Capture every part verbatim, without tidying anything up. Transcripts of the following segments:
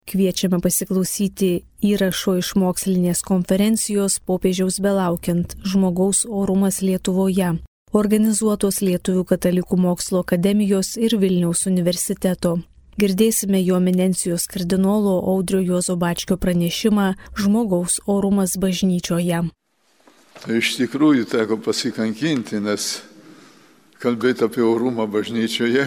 Kviečiame pasiklausyti įrašo iš mokslinės konferencijos Popiežiaus belaukiant žmogaus orumas Lietuvoje, organizuotos Lietuvių katalikų mokslo akademijos ir Vilniaus universiteto. Girdėsime jo eminencijos kardinolo Audrio Juozo Bačkio pranešimą Žmogaus orumas bažnyčioje. Tai iš tikrųjų teko pasikankinti, nes kalbėti apie orumą bažnyčioje,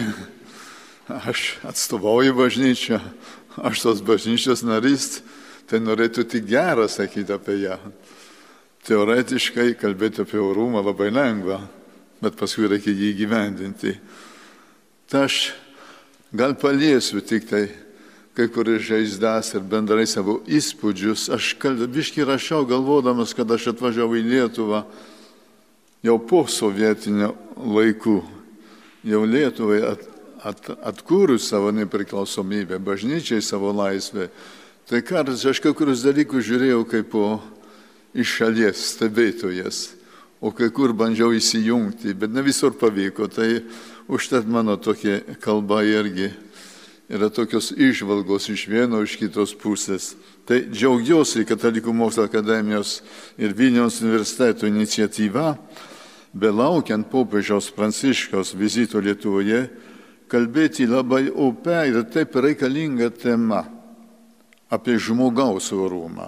aš atstovauju bažnyčią, aš tos bažnyčios narys, tai norėtų tik gerą sakyti apie ją. Teoretiškai kalbėti apie orumą labai lengva, bet paskui reikia jį įgyvendinti. Tai aš gal paliesiu tik tai kai kurias žaizdas ir bendrai savo įspūdžius. Aš biškį rašiau galvodamas, kad aš atvažiavau į Lietuvą jau po sovietinio laikų, jau Lietuvai at, at, atkūrus savo nepriklausomybę, bažnyčiai savo laisvę. Tai kartais aš kai kurius dalykus žiūrėjau kaip po iš šalies stebėtojas, o kai kur bandžiau įsijungti, bet ne visur pavyko. Tai užtat mano tokia kalba irgi yra tokios išvalgos iš vieno, iš kitos pusės. Tai džiaugiuosi Katalikų mokslo akademijos ir Vilniaus universiteto iniciatyva, belaukiant popiežiaus Pranciškaus vizito Lietuvoje, kalbėti labai opę ir taip reikalinga tema apie žmogaus orumą.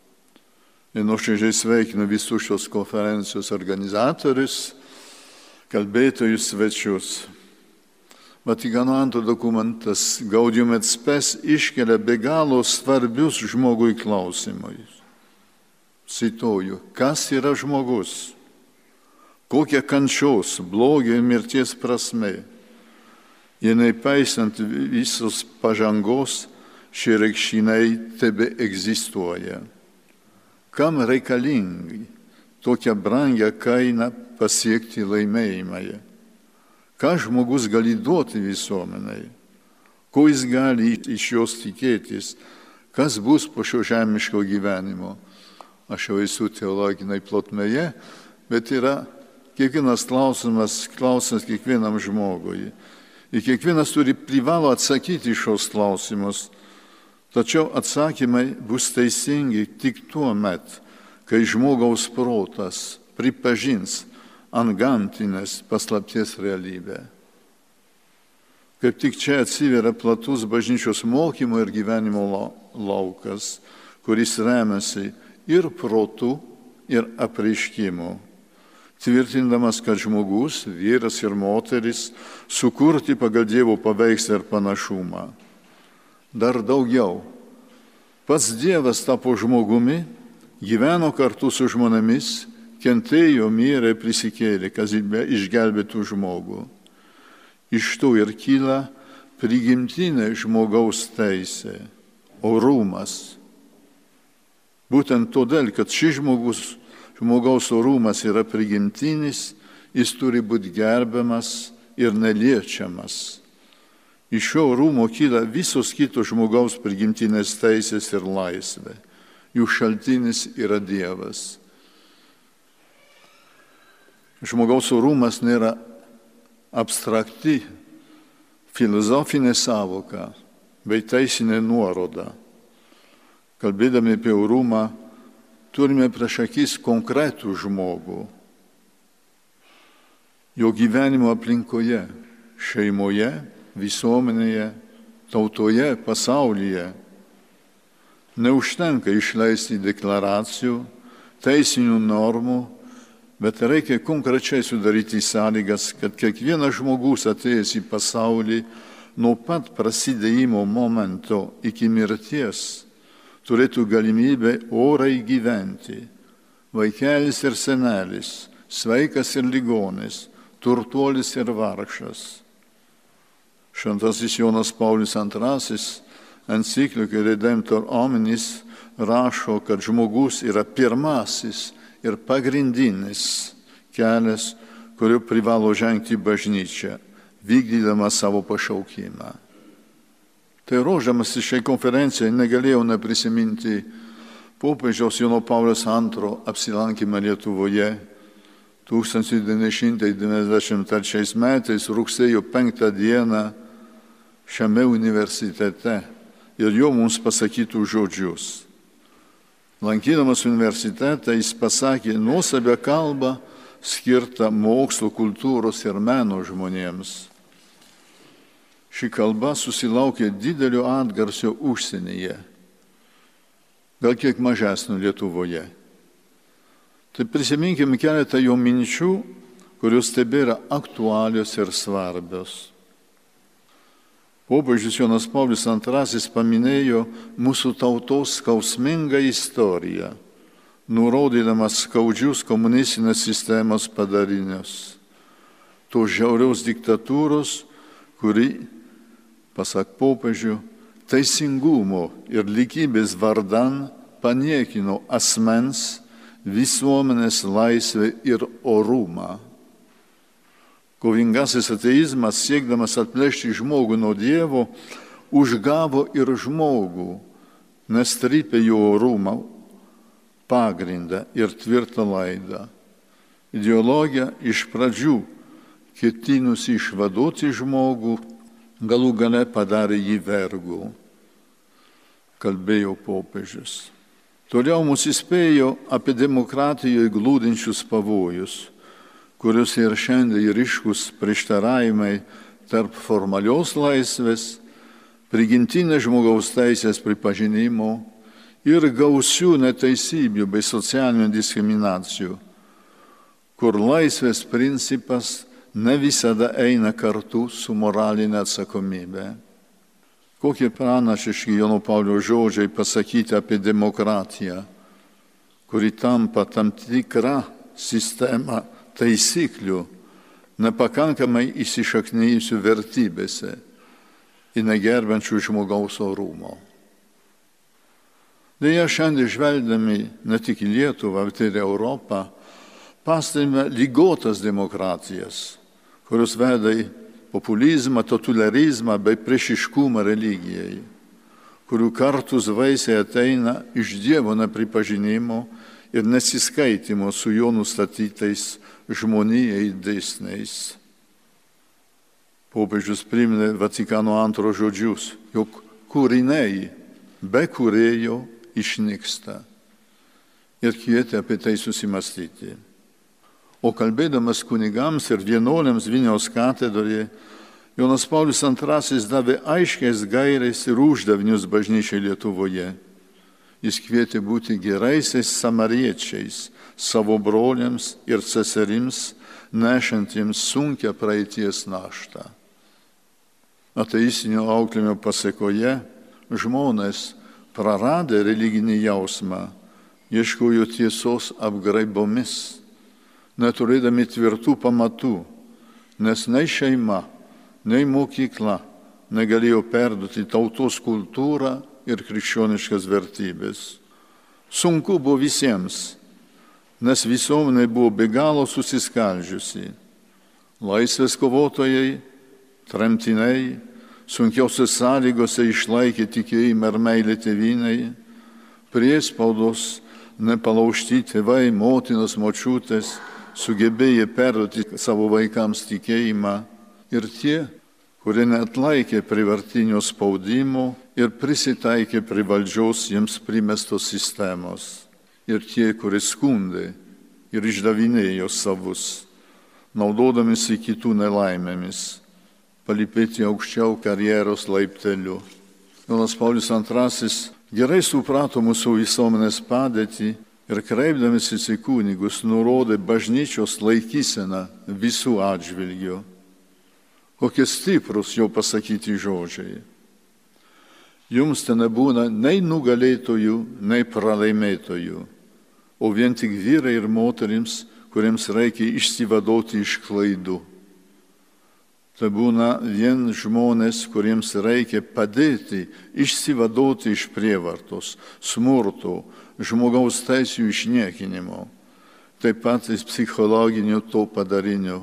Ir nuoširdžiai sveikinu visus šios konferencijos organizatorius, kalbėtojus, svečius. Vatikano antro dokumentas Gaudium et Spes iškelia be galo svarbius žmogui klausimus. Cituoju, kas yra žmogus? Kokia kančios, blogio ir mirties prasmė? Ir nepaisant visos pažangos, šie reikšiniai tebe egzistuoja. Kam reikalingi tokią brangią kainą pasiekti laimėjimą? Ką žmogus gali duoti visuomenei? Ko jis gali iš jos tikėtis? Kas bus po šio žemiško gyvenimo? Aš jau esu teologinai plotmėje, bet yra kiekvienas klausimas, klausimas kiekvienam žmogui. Ir kiekvienas turi privalo atsakyti šios klausimus. Tačiau atsakymai bus teisingi tik tuo met, kai žmogaus protas pripažins antgamtinės paslapties realybę. Kaip tik čia atsiveria platus bažnyčios mokymo ir gyvenimo laukas, kuris remiasi ir protu, ir apreiškimu, tvirtindamas, kad žmogus, vyras ir moteris, sukurti pagal Dievo paveikslą ir panašumą. Dar daugiau. Pats Dievas tapo žmogumi, gyveno kartu su žmonėmis, kentėjo, mirė, prisikėlė, kad išgelbėtų žmogų. Iš to ir kyla prigimtinė žmogaus teisė, orumas. Būtent todėl, kad šis žmogus, žmogaus orumas yra prigimtinis, jis turi būti gerbiamas ir neliečiamas. Iš šio orumo kyla visos kitos žmogaus prigimtinės teisės ir laisvė. Jų šaltinis yra Dievas. Žmogaus orumas nėra abstrakti filosofinė sąvoka, bet teisinė nuoroda. Kalbėdami apie orumą, turime prieš akis konkretų žmogų, jo gyvenimo aplinkoje, šeimoje, visuomenėje, tautoje, pasaulyje. Neužtenka išleisti deklaracijų, teisinių normų, bet reikia konkrečiai sudaryti sąlygas, kad kiekvienas žmogus atėjęs į pasaulį nuo pat prasidėjimo momento iki mirties turėtų galimybę orai gyventi. Vaikelis ir senelis, sveikas ir ligonis, turtuolis ir vargšas. Šventasis Jonas Paulius antrasis enciklikai Redemptor Hominis rašo, kad žmogus yra pirmasis ir pagrindinis kelias, kuriuo privalo žengti bažnyčia, vykdydama savo pašaukimą. Tai ruošdamas šiai konferencijai negalėjau neprisiminti popiežiaus Jono Pauliaus antro apsilankymą Lietuvoje tūkstantis devyni šimtai devyniasdešimt trečiais metais rugsėjo penktą dieną šiame universitete ir jo mums pasakytų žodžius. Lankydamas universitetą jis pasakė nuostabią kalbą skirtą mokslo, kultūros ir meno žmonėms. Ši kalba susilaukė didelio atgarsio užsienyje, gal kiek mažesnio Lietuvoje. Tai prisiminkime keletą jo minčių, kurios tebėra aktualios ir svarbios. Popiežius Jonas Paulius antrasis paminėjo mūsų tautos skausmingą istoriją, nurodydamas skaudžius komunistinės sistemos padarinius. Tos žiaurios diktatūros, kuri, pasak popiežių, teisingumo ir lygybės vardan paniekino asmens, visuomenės laisvę ir orumą. Kovingasis ateizmas, siekdamas atplėšti žmogų nuo Dievo, užgavo ir žmogų, nes trypė jo orumą, pagrindą ir tvirtą laidą. Ideologija iš pradžių ketinusi išvaduoti žmogų, galų gale padarė jį vergu, kalbėjo popiežius. Toliau mus įspėjo apie demokratijoje glūdinčius pavojus, kurios ir šiandien ryškus prieštaravimai tarp formalios laisvės, prigimtinės žmogaus teisės pripažinimo ir gausių neteisybių bei socialinių diskriminacijų, kur laisvės principas ne visada eina kartu su moralinė atsakomybė. Kokie pranašiški Jono Pauliaus žodžiai pasakyti apie demokratiją, kuri tampa tam tikra sistema taisyklių, nepakankamai įsišaknyjusių vertybėse ir negerbiančių žmogaus orumo. Deja, šiandien žvelgdami ne tik į Lietuvą, bet ir Europą, pastebime ligotas demokratijas, kurios veda į populizmą, totalitarizmą bei priešiškumą religijai, kurių kartus vaisiai ateina iš Dievo nepripažinimo ir nesiskaitimo su jo nustatytais žmonijai dėsniais. Popiežius priminė Vatikano antro žodžius, jog kūriniai be kūrėjo išnyksta, ir kvietė apie tai susimastyti. O kalbėdamas kunigams ir vienuoliams Vilniaus katedroje, Jonas Paulius antrasis davė aiškiais gairiais ir uždavinius bažnyčiai Lietuvoje. Jis kvietė būti geraisiais samariečiais savo broliams ir seserims, nešantiems sunkią praeities naštą. Ateistinio auklėjimo pasekoje žmonės, praradę religinį jausmą, ieškojo tiesos apgraibomis, neturėdami tvirtų pamatų, nes nei šeima, nei mokykla negalėjo perduoti tautos kultūrą ir krikščioniškas vertybės. Sunku buvo visiems, nes visuomenė buvo be galo susiskaldžiusi. Laisvės kovotojai, tremtiniai, sunkiausiose sąlygose išlaikė tikėjimą ir meilę tėvynei, priespaudos nepalaužti tėvai, motinos, močiutės sugebėjo perduoti savo vaikams tikėjimą ir tie, kurie neatlaikė prievartinio spaudimo ir prisitaikė prie valdžios jiems primestos sistemos, ir tie, kurie skundė ir išdavinėjo savus, naudodamisi kitų nelaimėmis, palypėti aukščiau karjeros laipteliu. Jonas Paulius antrasis gerai suprato mūsų visuomenės padėtį ir kreipdamasis į kunigus nurodė bažnyčios laikyseną visų atžvilgių. Kokie stiprus jau pasakyti žodžiai. Jums ten nebūna nei nugalėtojų, nei pralaimėtojų, o vien tik vyrai ir moterims, kuriems reikia išsivadoti iš klaidų. Tai būna vien žmonės, kuriems reikia padėti išsivadoti iš prievartos, smurto, žmogaus teisių išniekinimo, taip pat iš psichologinio to padarinio.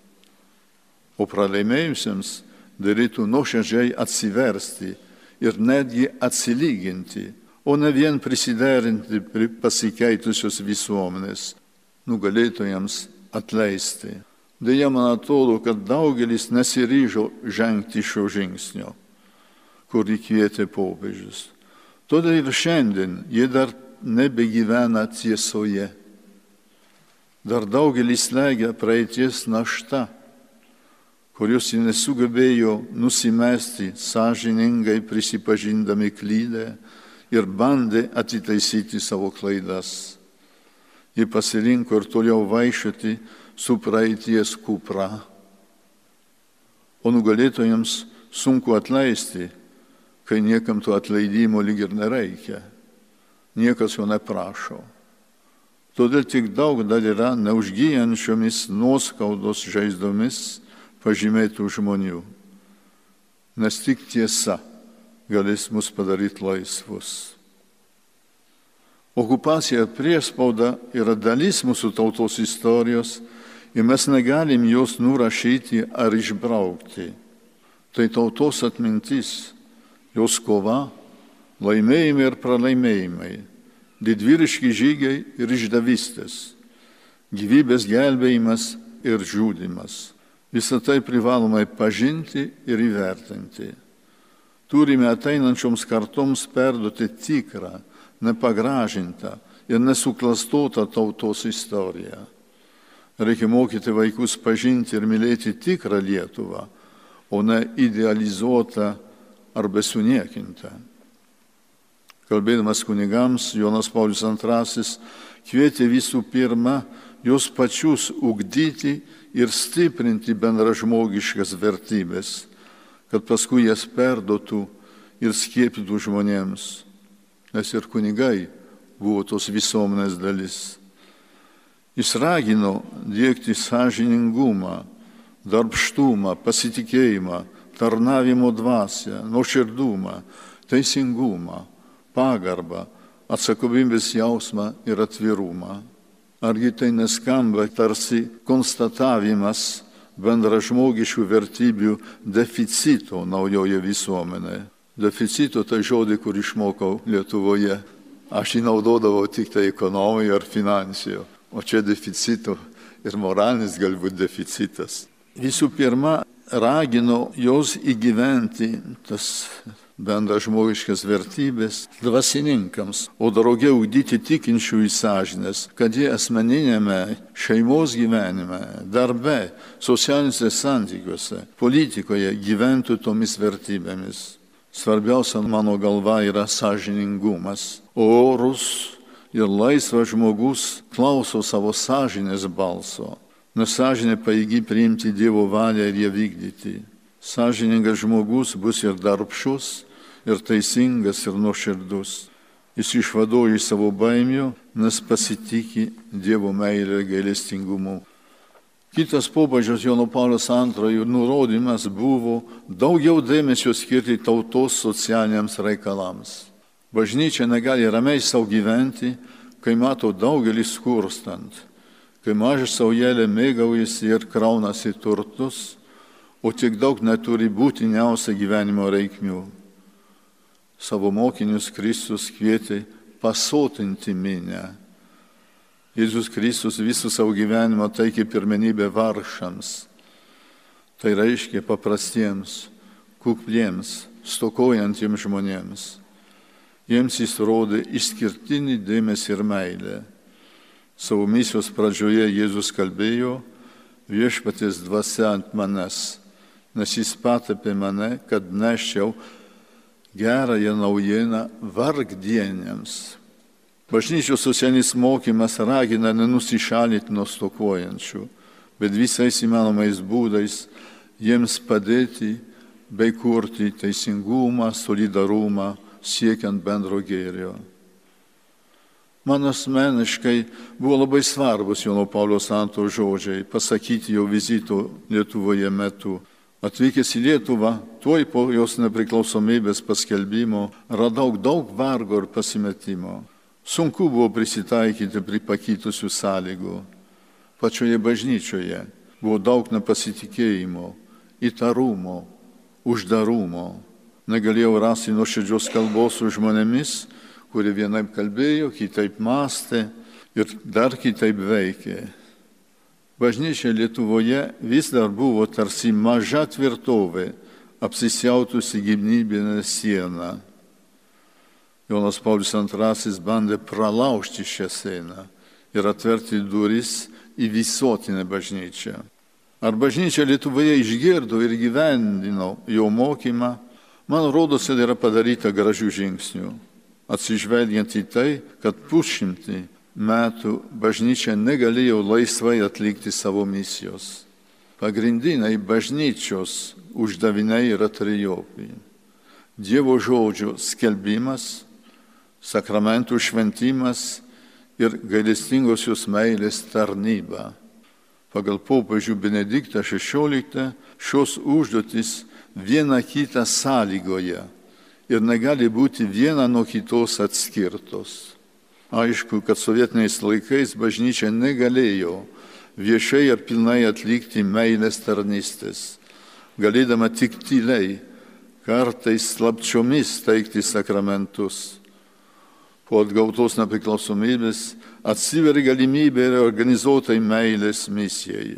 O pralaimėjusiems darytų nuoširdžiai atsiversti ir netgi atsilyginti, o ne vien prisiderinti prie pasikeitusios visuomenės, nugalėtojams atleisti. Deja, man atrodo, kad daugelis nesiryžo žengti šio žingsnio. kur įkvietė popiežius. Todėl ir šiandien jie dar nebegyvena tiesoje. Dar daugelis slegia praeities našta, kurios jie nesugebėjo nusimesti sąžiningai prisipažindami klydę ir bandė atitaisyti savo klaidas. Jie pasirinko ir toliau vaikščioti su praeities kupra. O nugalėtojams sunku atleisti, kai niekam to atleidimo lyg ir nereikia. Niekas jo neprašo. Todėl tik daug dar yra neužgyjančiomis nuoskaudos žaizdomis pažymėtų žmonių. Nes tik tiesa galės mus padaryti laisvus. Okupacija ir priespauda yra dalis mūsų tautos istorijos ir mes negalim jos nurašyti ar išbraukti. Tai tautos atmintis, jos kova, laimėjimai ir pralaimėjimai, didvyriški žygiai ir išdavystės, gyvybės gelbėjimas ir žudymas. Visą tai privalomai pažinti ir įvertinti. Turime ateinančioms kartoms perduoti tikrą, nepagražintą ir nesuklastotą tautos istoriją. Reikia mokyti vaikus pažinti ir mylėti tikrą Lietuvą, o ne idealizuotą ar besuniekintą. Kalbėdamas kunigams, Jonas Paulius antrasis kvietė visų pirma juos pačius ugdyti ir stiprinti bendražmogiškas vertybės, kad paskui jas perduotų ir skiepytų žmonėms, nes ir kunigai buvo tos visuomenės dalis. Jis ragino diegti sąžiningumą, darbštumą, pasitikėjimą, tarnavimo dvasią, nuoširdumą, teisingumą, pagarbą, atsakomybės jausmą ir atvirumą. Argi tai neskamba tarsi konstatavimas bendražmogiškų vertybių deficito naujoje visuomenėje? Deficito tai žodį, kur išmokau Lietuvoje. Aš jį naudodavau tik tai ekonomijoje ar finansijoje, o čia deficito ir moralinis galbūt deficitas. Visų pirma, ragino jos įgyventi tas bendražmogiškas vertybės dvasininkams, o drauge ugdyti tikinčiųjų sąžinės, kad jie asmeninėme, šeimos gyvenime, darbe, socialiniuose santykiuose, politikoje gyventų tomis vertybėmis. Svarbiausia mano galva yra sąžiningumas. O orus ir laisvas žmogus klauso savo sąžinės balso. Nes sąžinė pajėgi priimti Dievo valią ir ją vykdyti. Sąžiningas žmogus bus ir darbštus, ir teisingas, ir nuoširdus. Jis išvaduoja iš savo baimių, nes pasitikė Dievo meilę ir gailestingumu. Kitas popiežiaus Jono Pauliaus antrojo nurodymas buvo daugiau dėmesio skirti tautos socialiniams reikalams. Bažnyčia negali ramiai savo gyventi, kai mato daugelį skurstant, kai mažas saujelė mėgaujasi ir kraunasi turtus, o tiek daug neturi būtiniausia gyvenimo reikmių. Savo mokinius Kristus kvietė pasotinti minią. Jėzus Kristus visų savo gyvenimą teikė pirmenybę vargšams. Tai reiškia paprastiems, kukliems, stokojantiems žmonėms. Jiems jis rodė išskirtinį dėmesį ir meilę. Savo misijos pradžioje Jėzus kalbėjo: viešpaties dvasia ant manęs, nes jis patepė mane, kad neščiau gerąją naujieną vargdieniams. Bažnyčios socialinis mokymas ragina nenusišalinti nuo stokojančių, bet visais įmanomais būdais jiems padėti bei kurti teisingumą, solidarumą, siekiant bendro gėrio. Man asmeniškai buvo labai svarbus Jono Pauliaus antrojo žodžiai, pasakyti jo vizito Lietuvoje metu. Atvykęs į Lietuvą, tuoj po jos nepriklausomybės paskelbimo, radau daug vargo ir pasimetimo. Sunku buvo prisitaikyti prie pakitusių sąlygų. Pačioje bažnyčioje buvo daug nepasitikėjimo, įtarumo, uždarumo. Negalėjau rasti nuoširdžios kalbos su žmonėmis, kurie vienaip kalbėjo, kitaip mąstė ir dar kitaip veikė. Bažnyčia Lietuvoje vis dar buvo tarsi maža tvirtovė apsisiautusi gynybinę sieną. Jonas Paulius antrasis bandė pralaužti šią sieną ir atverti duris į visuotinę bažnyčią. Ar bažnyčia Lietuvoje išgirdo ir gyvendino jo mokymą, man rodos, kad yra padaryta gražių žingsnių, atsižvelgiant į tai, kad pusšimtį metų bažnyčia negalėjo laisvai atlikti savo misijos. Pagrindiniai bažnyčios uždaviniai yra trejopi. Dievo žodžio skelbimas, sakramentų šventimas ir gailestingosios meilės tarnyba. Pagal popiežių Benediktą šešioliktą šios užduotys viena kitą sąlygoja ir negali būti viena nuo kitos atskirtos. Aišku, kad sovietiniais laikais bažnyčia negalėjo viešai ar pilnai atlikti meilės tarnystės, galėdama tik tyliai, kartais slapčiomis teikti sakramentus. Po atgautos nepriklausomybės atsiveria galimybė ir organizuotai meilės misijai.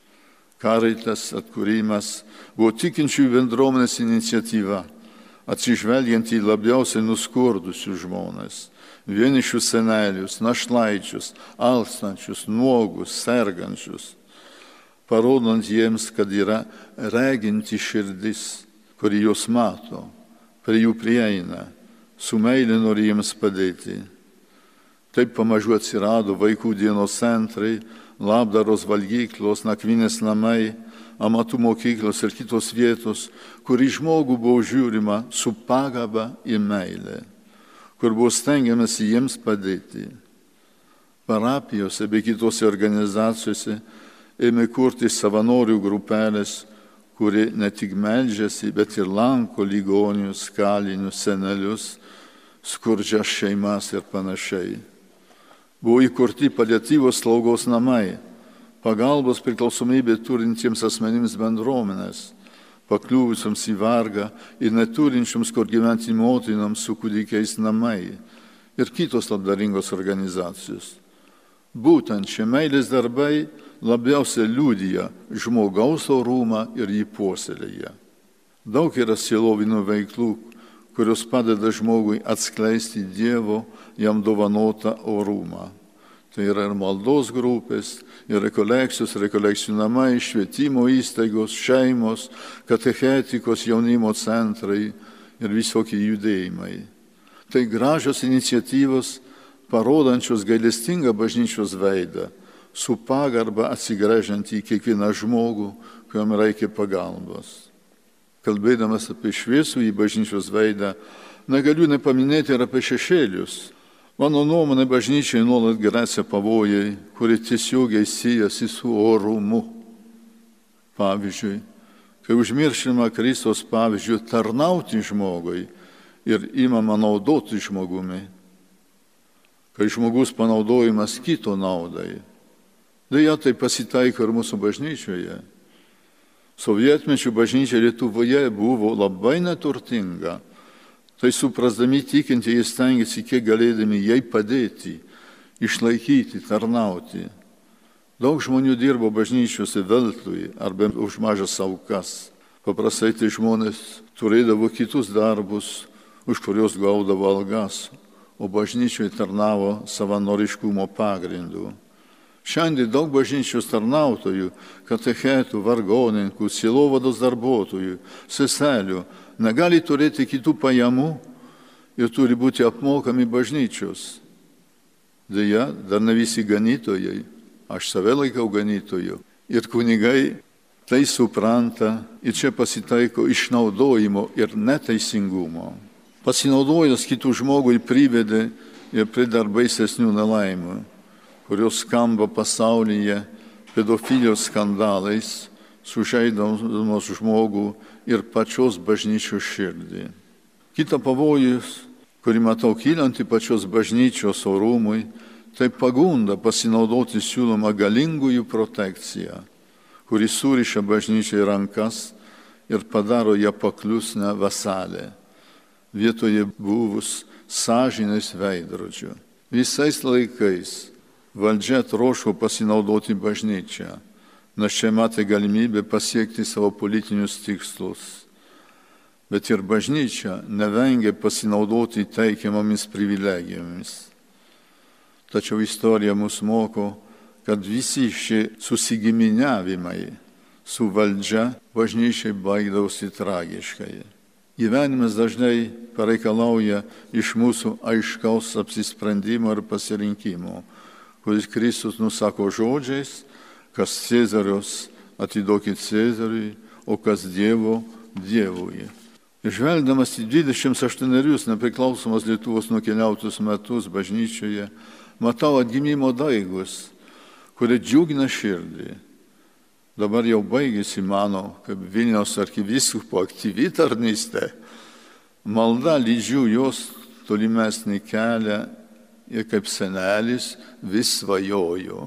Caritas atkūrimas buvo tikinčiųjų bendruomenės iniciatyva, atsižvelgiant į labiausiai nuskurdusius žmones, vienišius senelius, našlaičius, alkstančius, nuogus, sergančius, parodant jiems, kad yra reginti širdis, kuri juos mato, prie jų prieina, su meilė nori jiems padėti. Taip pamažu atsirado vaikų dienos centrai, labdaros valgyklos, nakvynės namai, amatų mokyklos ir kitos vietos, kur į žmogų buvo žiūrima su pagaba ir meilė, kur buvo stengiamasi jiems padėti. Parapijose bei kitose organizacijose ėmė kurti savanorių grupelės, kurie ne tik meldžiasi, bet ir lanko ligonius, kalinius, senelius, skurdžias šeimas ir panašiai. Buvo įkurti paliatyvos slaugos namai, pagalbos priklausomybė turintiems asmenims bendruomenės, pakliuvusioms į vargą ir neturinčioms kur gyventi motinoms su kūdikiais namai ir kitos labdaringos organizacijos. Būtent šie meilės darbai labiausiai liudija žmogaus orumą ir jį puoselėja. Daug yra sielovinių veiklų, kurios padeda žmogui atskleisti Dievo jam dovanotą orumą. Tai yra ir maldos grupės, ir rekolekcijos, rekolekcijų namai, švietimo įstaigos, šeimos, katechetikos, jaunimo centrai ir visokie judėjimai. Tai gražios iniciatyvos, parodančios gailestingą bažnyčios veidą, su pagarba atsigręžiant į kiekvieną žmogų, kuriam reikia pagalbos. Kalbėdamas apie šviesų į bažnyčios veidą, negaliu nepaminėti ir apie šešėlius. Mano nuomonė, bažnyčiai nuolat gresia pavojai, kurie tiesiogiai siejasi su orumu. Pavyzdžiui, kai užmiršima Kristaus pavyzdžių tarnauti žmogui ir imama naudoti žmogumi, kai žmogus panaudojimas kito naudai. Deja, tai pasitaiko ir mūsų bažnyčioje. Sovietmečių bažnyčia Lietuvoje buvo labai neturtinga. Tai suprasdami tikintieji stengiasi kiek galėdami jai padėti, išlaikyti, tarnauti. Daug žmonių dirbo bažnyčiose veltui arba už mažas aukas. Paprastai tai žmonės turėdavo kitus darbus, už kurios gaudavo algas, o bažnyčioje tarnavo savanoriškumo pagrindu. Šiandien daug bažnyčios tarnautojų, katechetų, vargonininkų, sielovados darbuotojų, seselių negali turėti kitų pajamų ir turi būti apmokami bažnyčios. Deja, dar ne visi ganytojai, aš save laikau ganytoju, ir kunigai tai supranta ir čia pasitaiko išnaudojimo ir neteisingumo. Pasinaudojęs kitų žmogui privedė ir prie dar baisesnių nelaimių, kurios skamba pasaulyje pedofilijos skandalais, sužeidamos žmogų ir pačios bažnyčios širdį. Kita pavojus, kurį matau kylanti pačios bažnyčios orumui, tai pagunda pasinaudoti siūloma galingųjų protekcija, kuri suriša bažnyčiai rankas ir padaro ją paklusnią vasalę, vietoje buvus sąžinės veidrodžiu. Visais laikais valdžia troško pasinaudoti bažnyčią, nes čia matė galimybę pasiekti savo politinius tikslus. bet ir bažnyčia nevengia pasinaudoti teikiamomis privilegijomis. Tačiau istorija mus moko, kad visi šie susigiminiavimai su valdžia bažnyčiai baigdavosi tragiškai. Gyvenimas dažnai pareikalauja iš mūsų aiškaus apsisprendimo ir pasirinkimo, kuris Kristus nusako žodžiais, kas Cezarius atiduokit Cezariui, o kas Dievo Dievui. Žvelgdamas į dvidešimt aštuonerius nepriklausomos Lietuvos nukeliautus metus bažnyčioje, matau atgimimo daigus, kurie džiugina širdį. Dabar jau baigėsi mano, kaip Vilniaus arkivyskupo aktyvi tarnystė. Malda lydžiu jos tolimesnį kelią ir kaip senelis vis svajoju.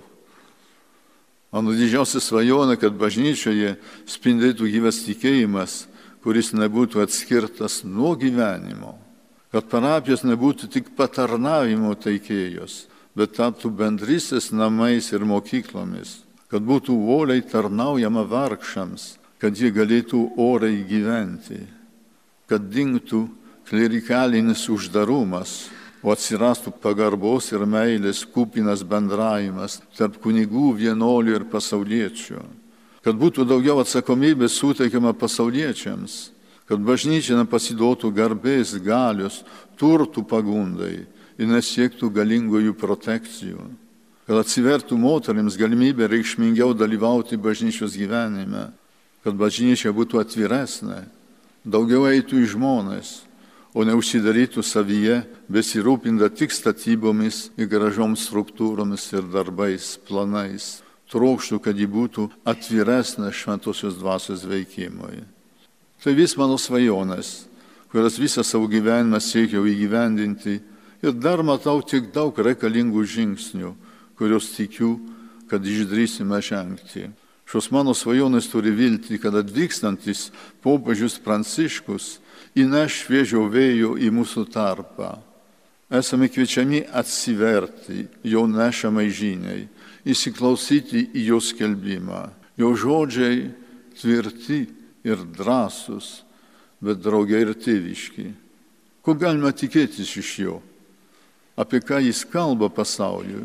Mano didžiausia svajonė, kad bažnyčioje spindėtų gyvas tikėjimas, kuris nebūtų atskirtas nuo gyvenimo. Kad parapijos nebūtų tik patarnavimo teikėjos, bet taptų bendrystės namais ir mokyklomis. Kad būtų uoliai tarnaujama vargšams, kad jie galėtų oriai gyventi, kad dingtų klerikalinis uždarumas, o atsirastų pagarbos ir meilės kupinas bendravimas tarp kunigų, vienuolių ir pasauliečių, kad būtų daugiau atsakomybės suteikiama pasauliečiams, kad bažnyčia nepasiduotų garbės, galios, turtų pagundai ir nesiektų galingųjų protekcijų. Kad atsivertų moterims galimybę reikšmingiau dalyvauti bažnyčios gyvenime, kad bažnyčia būtų atviresnė, daugiau eitų į žmones, o neužsidarytų savyje, besirūpinda tik statybomis ir gražioms struktūromis ir darbais, planais. Trokštų, kad ji būtų atviresnė šventosios dvasios veikimui. Tai vis mano svajonės, kurias visą savo gyvenimą siekiau įgyvendinti ir dar matau tiek daug reikalingų žingsnių, kurios tikiu, kad išdrįsime žengti. Šios mano svajonės turi viltį, kad atvykstantis popiežius Pranciškus įneš šviežio vėjo į mūsų tarpą. Esame kviečiami atsiverti jo nešamai žiniai, įsiklausyti į jo skelbimą. Jo žodžiai tvirti ir drąsūs, bet drauge ir tėviški. Ko galima tikėtis iš jo? Apie ką jis kalba pasauliui?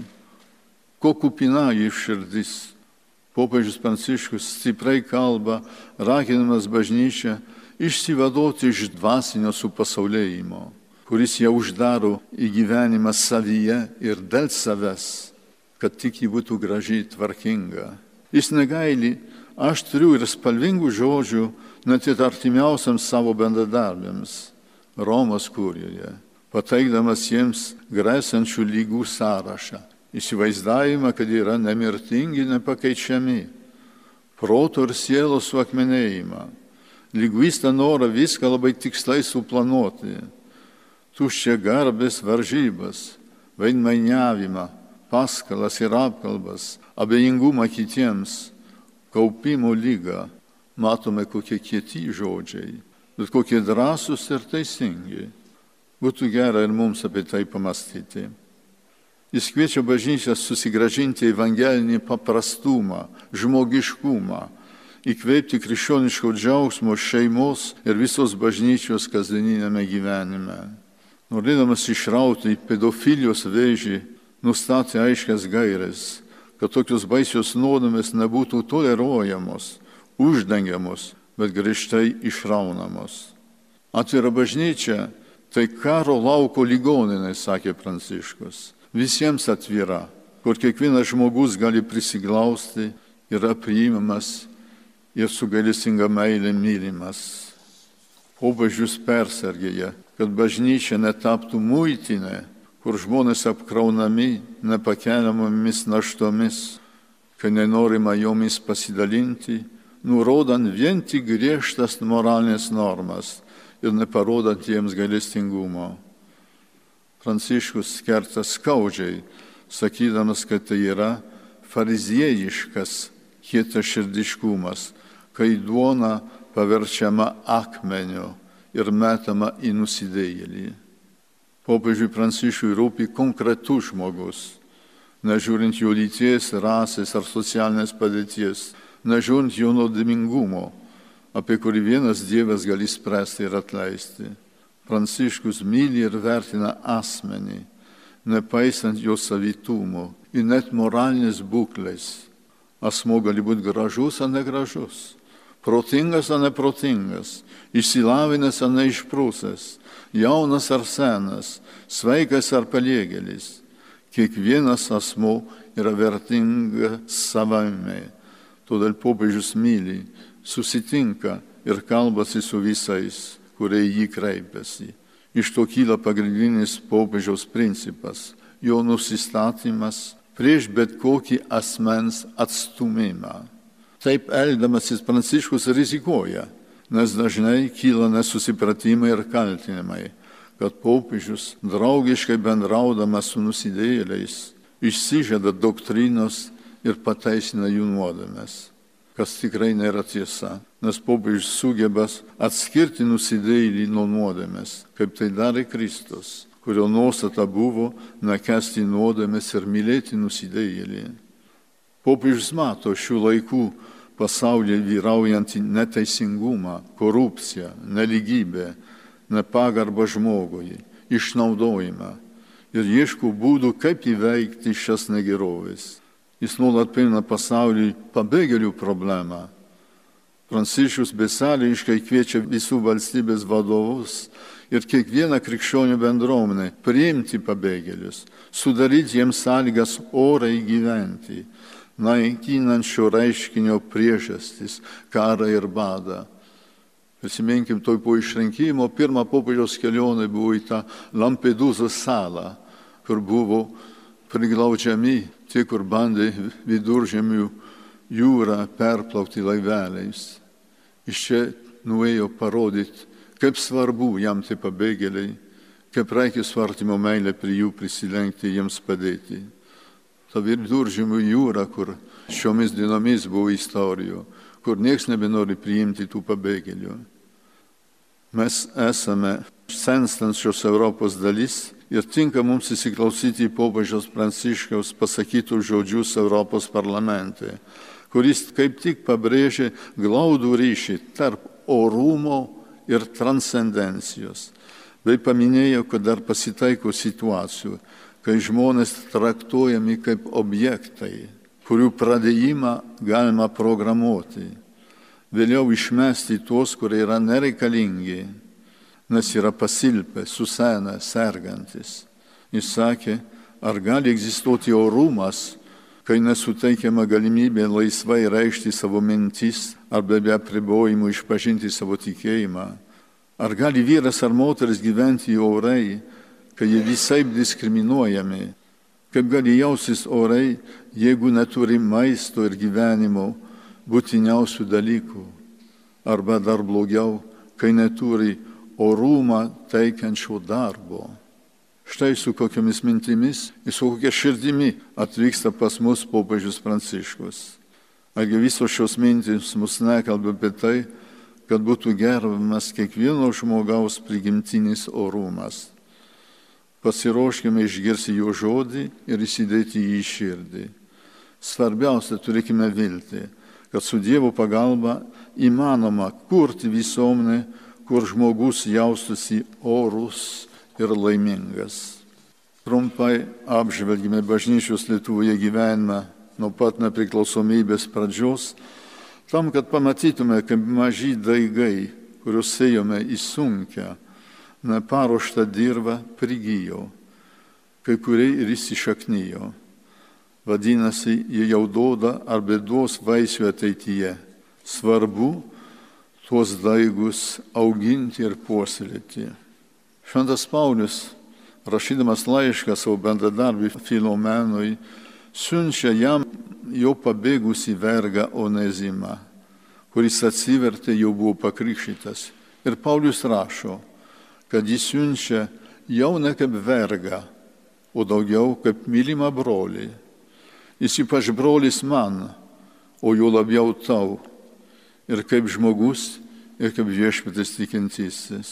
Ko kupina jų širdis? Popiežius Pranciškus stiprai kalba, raginamas bažnyčią išsivaduoti iš dvasinio supasaulėjimo, kuris ją uždaro į gyvenimą savyje ir dėl savęs, kad tik ji būtų gražiai tvarkinga. Jis negaili aštrių ir spalvingų žodžių net ir artimiausiams savo bendradarbiams Romos kurijoje, pateikdamas jiems grėsiančių lygų sąrašą. Įsivaizdavimą, kad yra nemirtingi, nepakeičiami, proto ir sielos suakmenėjimą, liguistą norą viską labai tikslai suplanuoti, tuščią garbės varžybas, veidmainiavimą, paskalas ir apkalbas, abejingumą kitiems, kaupimo lygą. Matome, kokie kieti žodžiai, bet kokie drąsūs ir teisingi. Būtų gera ir mums apie tai pamastyti. Jis kviečia bažnyčią susigrąžinti evangelinį paprastumą, žmogiškumą, įkvėpti krikščioniško džiaugsmo šeimos ir visos bažnyčios kasdieninėme gyvenime. Norėdamas išrauti pedofilijos vėžį, nustatė aiškias gaires, kad tokios baisios nuodėmės nebūtų toleruojamos, uždengiamos, bet griežtai išraunamos. Atvira bažnyčia tai karo lauko ligoninė, sakė Pranciškus. Visiems atvira, kur kiekvienas žmogus gali prisiglausti, yra priimamas ir su gailestinga meilė mylimas. Popiežius persargėja, kad bažnyčia netaptų muitinė, kur žmonės apkraunami nepakeliamomis naštomis, kai nenorima jomis pasidalinti, nurodant vien tik griežtas moralinės normas ir neparodant jiems gailestingumo. Pranciškus kerta skaudžiai, sakydamas, kad tai yra fariziejiškas kietaširdiškumas, kai duona paverčiama akmeniu ir metama į nusidėjėlį. Popiežiui Pranciškui rūpi konkretus žmogus, nežiūrint jo lyties, rasės ar socialinės padėties, nežiūrint jo nuodėmingumo, apie kurį vienas Dievas gali spręsti ir atleisti. Pranciškus myli ir vertina asmenį, nepaisant jo savitumo ir net moralinės būklės. Asmuo gali būti gražus ar negražus, protingas ar neprotingas, išsilavinęs ar neišprusęs, jaunas ar senas, sveikas ar paliegėlis. Kiekvienas asmuo yra vertingas savame. Todėl popiežius myli, susitinka ir kalbasi su visais, kurie jį kreipiasi. Iš to kyla pagrindinis popiežiaus principas, jo nusistatymas prieš bet kokį asmens atstumimą. Taip elgdamasis Pranciškus rizikuoja, nes dažnai kyla nesusipratimai ir kaltinimai, kad popiežius draugiškai bendraudamas su nusidėjėliais išsižada doktrinos ir pateisina jų nuodėmes, kas tikrai nėra tiesa, nes popiežius sugeba atskirti nusidėjėlį nuo nuodėmes, kaip tai darė Kristus, kurio nuostata buvo nekęsti nuodėmes ir mylėti nusidėjėlį. Popiežius mato šių laikų pasaulyje vyraujantį neteisingumą, korupciją, nelygybę, nepagarbą žmogui, išnaudojimą ir ieško būdų, kaip įveikti šias negeroves. Jis nuolat primena pasauliui pabėgėlių problemą. Pranciškus besąlygiškai kviečia visų valstybės vadovus ir kiekvieną krikščionių bendruomenę priimti pabėgėlius, sudaryti jiems sąlygas orai gyventi, naikinant šio reiškinio priežastis, karą ir badą. Prisiminkim, toj po išrinkimo pirmą popiežiaus kelionę buvo į tą Lampedūzos salą, kur buvo priglaudžiami tie, kur bandė viduržemių jūrą perplaukti laiveliais. Iš čia nuėjo parodyti, kaip svarbu jam tie pabėgėliai, kaip reikia su artimo meilė prie jų prisilenkti, jiems padėti. Ta viduržemių jūra, kur šiomis dienomis buvo istorijų, kur nieks nebenori priimti tų pabėgėlių. Mes esame senstančios Europos dalis ir tinka mums įsiklausyti į popiežiaus Pranciškaus pasakytus žodžius Europos parlamente, kuris kaip tik pabrėžė glaudų ryšį tarp orumo ir transcendencijos, bei paminėjo, kad dar pasitaiko situacijų, kai žmonės traktuojami kaip objektai, kurių pradėjimą galima programuoti, vėliau išmesti tuos, kurie yra nereikalingi, nes yra pasilpę, susenę, sergantis. Jis sakė, ar gali egzistuoti orumas, kai nesuteikiama galimybė laisvai reikšti savo mintis arba be apribojimų išpažinti savo tikėjimą. Ar gali vyras ar moteris gyventi orai, kai jie visaip diskriminuojami? Kaip gali jaustis orai, jeigu neturi maisto ir gyvenimo būtiniausių dalykų? Arba dar blogiau, kai neturi orumą teikiančio darbo. Štai su kokiamis mintimis ir su kokia širdimi atvyksta pas mus popiežius Pranciškus. Argi visos šios mintis mus nekalba apie tai, kad būtų gerbiamas kiekvieno žmogaus prigimtinis orumas. Pasiruoškime išgirsti jo žodį ir įsidėti jį į širdį. Svarbiausia, turėkime viltį, kad su Dievo pagalba įmanoma kurti visuomenę, kur žmogus jaustųsi orus ir laimingas. Trumpai apžvelgime bažnyčios Lietuvoje gyvenimą nuo pat nepriklausomybės pradžios, tam, kad pamatytume, kaip maži daigai, kuriuos sėjome į sunkią, neparuoštą dirvą, prigijo, kai kurie ir įsišaknijo. Vadinasi, jie jau duoda arba duos vaisių ateityje. Svarbu tuos daigus auginti ir puoselėti. Šventas Paulius, rašydamas laišką savo bendradarbiui Filomenui, siunčia jam jau pabėgusį vergą Onezimą, kuris atsivertė, jau buvo pakrikštytas. Ir Paulius rašo, kad jis siunčia jau ne kaip vergą, o daugiau kaip mylimą brolį. Jis ypač brolis man, o jo labiau tau, ir kaip žmogus, ir kaip viešpaties tikintysis.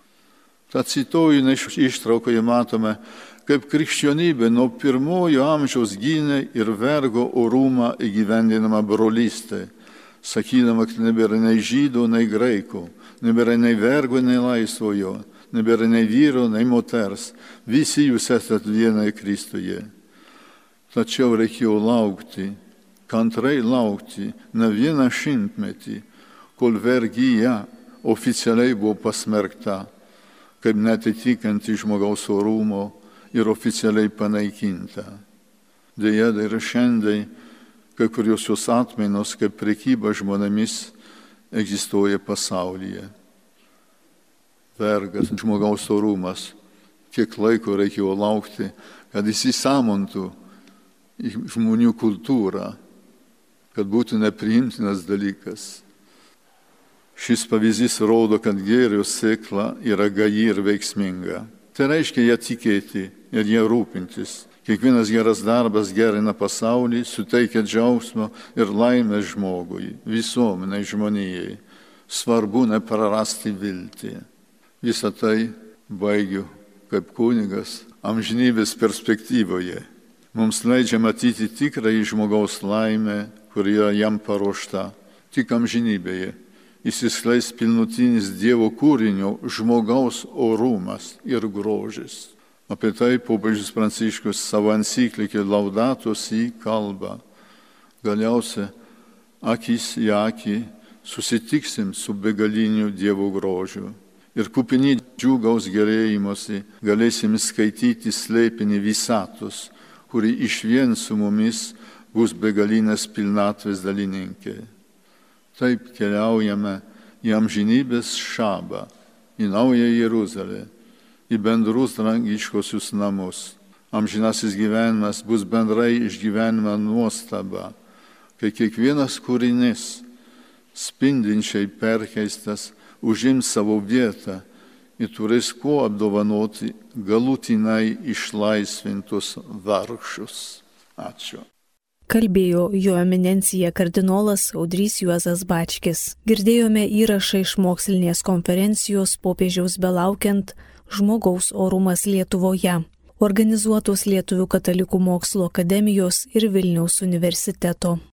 Ta cituojina ištraukoje matome, kaip krikščionybė nuo pirmojo amžiaus gynė ir vergo orumą įgyvendinamą brolystę, sakydama, kad nebėra nei žydų, nei graikų, nebėra nei vergo, nei laisvojo, nebėra nei vyro, nei moters, visi jūs esate vienai Kristuje. Tačiau reikėjo laukti, kantrai laukti ne vieną šimtmetį, kol vergyja oficialiai buvo pasmerkta, kaip netitikanti žmogaus orumo ir oficialiai panaikinta. Deja, ir šiandien kai kurios jos atmainos, kaip prekyba žmonėmis, egzistuoja pasaulyje. Vergas, žmogaus orumas, kiek laiko reikėjo laukti, kad įsisąmontų į žmonių kultūrą, kad būtų nepriimtinas dalykas. Šis pavyzdys rodo, kad gėrio sėkla yra gaji ir veiksminga. Tai reiškia ją tikėti ir ją rūpintis. Kiekvienas geras darbas gerina pasaulį, suteikia džiaugsmo ir laimę žmogui, visuomeniai, žmonijai. Svarbu neprarasti viltį. Visą tai baigiu kaip kunigas amžinybės perspektyvoje. Mums leidžia matyti tikrąjį žmogaus laimę, kuri jam paruošta. Tik amžinybėje įsiskleis pilnutinis Dievo kūrinio žmogaus orumas ir grožis. Apie tai popiežius Pranciškus savo enciklikė Laudato Si kalba. Galiausia, akis į akį susitiksim su begaliniu Dievo grožiu. Ir kupini džiugaus gerėjimosi galėsim skaityti slėpinį visatos, kuri išvien su mumis bus begalinės pilnatvės dalininkė. Taip keliaujame į amžinybės šabą, į Naują Jeruzalę, į bendrus dangiškosius namus. Amžinasis gyvenimas bus bendrai išgyvenima nuostaba, kai kiekvienas kūrinys, spindinčiai perkeistas, užims savo vietą ir turės kuo apdovanoti galutinai išlaisvintus vargšus. Ačiū. Kalbėjo jo eminencija kardinolas Audrys Juozas Bačkis. Girdėjome įrašą iš mokslinės konferencijos popiežiaus belaukiant žmogaus orumas Lietuvoje, organizuotos Lietuvių katalikų mokslo akademijos ir Vilniaus universiteto.